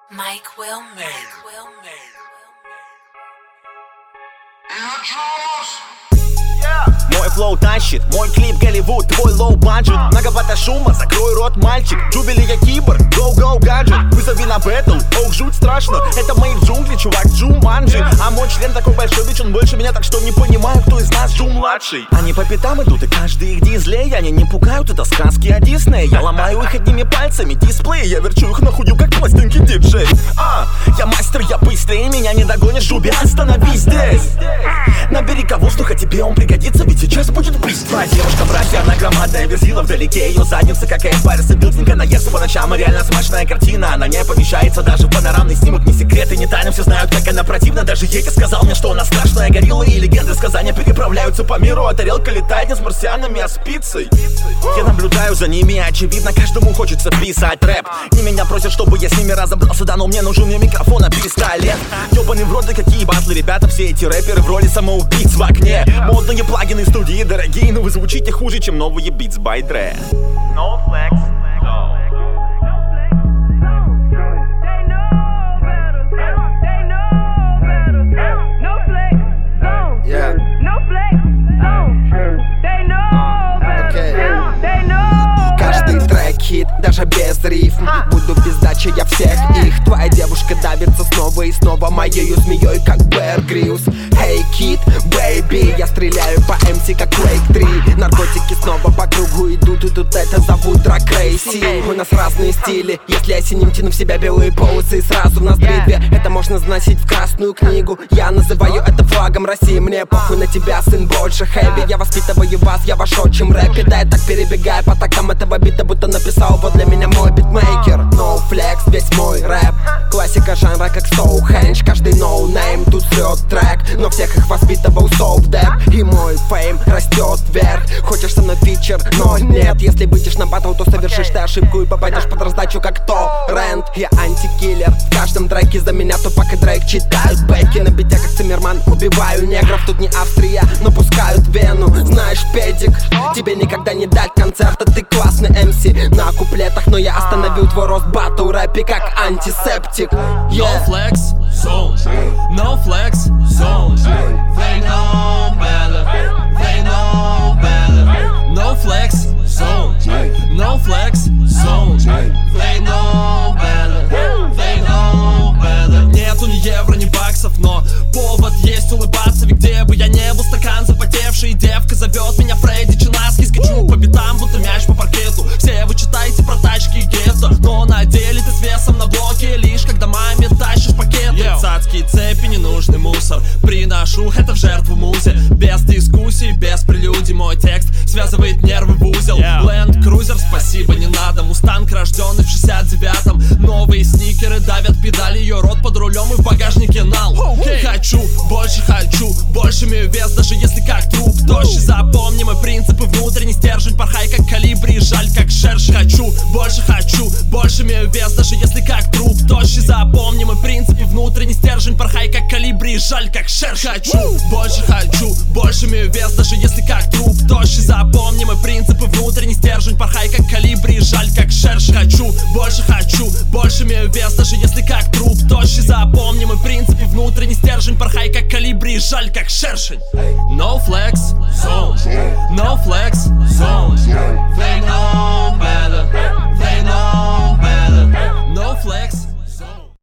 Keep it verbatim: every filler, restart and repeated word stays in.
Mike Wilmer. Мой флоу тащит, мой клип Голливуд, твой лоу баджет. Многовато шума, закрой рот, мальчик. Джубили я киборг, go-go гаджет. Вызови на бэтл, ох, жуть страшно. Это мои джунгли, чувак, Джуманджи. А мой член такой большой, ведь он больше меня, так что не понимаю, кто из нас Джум-младший. Они по пятам идут, и каждый их дизлей. Они не пугают, это сказки о Диснее. Я ломаю их одними пальцами, дисплей. Я верчу их на худю, как пластинки диджей. А, я мастер, я быстрее, меня не догонишь, Жуби, остановись здесь. Набери-ка воздуха, тебе он пригодится, ведь сейчас будет быстро. Твоя девушка, братья, она громадная, верзила вдалеке. Ее задница, как Эйспайрса, билдинга наестся по ночам. И реально смачная картина, она не помещается даже в панорамный снимок. Ни секреты, ни тайны, все знают, как она противна. Даже Ейка сказал мне, что она страшная. Гориллы и легенды сказания переправляются по миру. А тарелка летает не с марсианами, а с пиццей. Я наблюдаю за ними, очевидно, каждому хочется писать рэп. И меня просят, чтобы я с ними разобрался. Да, но мне нужен мне микрофон, а пистолет. Ёбаный в рот, да какие батлы, ребята, все эти рэперы в роли самоубийц в окне. Модные плагины студии дорогие, но вы звучите хуже, чем новые Beats by Dre. No flex, no. Yeah. Каждый трек хит, даже без рифм. Буду без дачи, я всех их. Твоя девушка давится снова и снова моею змеей, как Бэр Гриллс. Hey kid, baby, я стреляю по эм си, как Quake три. Наркотики снова по кругу идут, и тут это зовут Drag Racing. У нас разные стили, если осеним, тяну в себя белые полосы и сразу в нас две. Это можно заносить в красную книгу. Я называю это флагом России. Мне похуй на тебя, сын, больше хэви. Я воспитываю вас, я ваш отчим рэпе. Да, я так перебегаю по такам этого бита, будто написал вот для меня мой битмейкер. No flex, весь мой рэп. Классика жанра, как Стоухендж. Каждый no name тут срет трек, но всех их воспитывал Софтеп. И мой фейм растет вверх. Хочешь со мной фичер, но нет. Если выйдешь на батл, то совершишь ты ошибку и попадешь под раздачу, как торрент. Я антикиллер, в каждом треке за меня Тупак и Дрейк читают бэки. На бите, как Циммерман, убиваю негров. Тут не Австрия, но пускают вену. Знаешь, педик, тебе никогда не дать концерта. Ты классный эм си на куплетах, но я остановил твой рост батл рэпе, как антисептик. Yeah. No flex zone, no flex zone. They know better, they know better. No flex zone, no flex zone. They know better, they know better. Нету ни евро, ни баксов, но повод есть улыбаться. Ведь где бы я не был, стакан запотевший, девка зовет меня Фредди Чинаски. Скачу по битам, будто мяч по паркету. Все вы читаете про тачки и гетто, но на деле ты с весом на блоке, лишь когда маме тащишь пакеты. Цацкие цепи, ненужный мусор, приношу это в жертву музе. Без дискуссий, без прелюдий, мой текст связывает нервы в узел. Land Cruiser, спасибо, не надо. Мустанг, рожденный в шестьдесят девятом. Новые сникеры давят педали, ее рот под рулем и в багажнике нал. okay. Хочу, больше хочу, больше имею вес, даже если как труп. Дождь, запомни мои принципы, внутренний стержень, порхай как калибри, жаль как шершень. Хочу, больше хочу, больше имею вес, даже если как труп. Дождь, запомни мои принципы, внутренний стержень, порхай как калибри, жаль как шершень. Хочу, больше хочу, больше имею вес, даже если как труп. Дождь, запомни мои принципы, внутренний стержень, порхай как калибри, жаль как шершень. Хочу, больше хочу, больше имею вес, даже если как труп. Дождь, запомни мои принципы, внутренний стержень, порхай как калибри, жаль как шершень. No flex zone, no flex zone. They know better.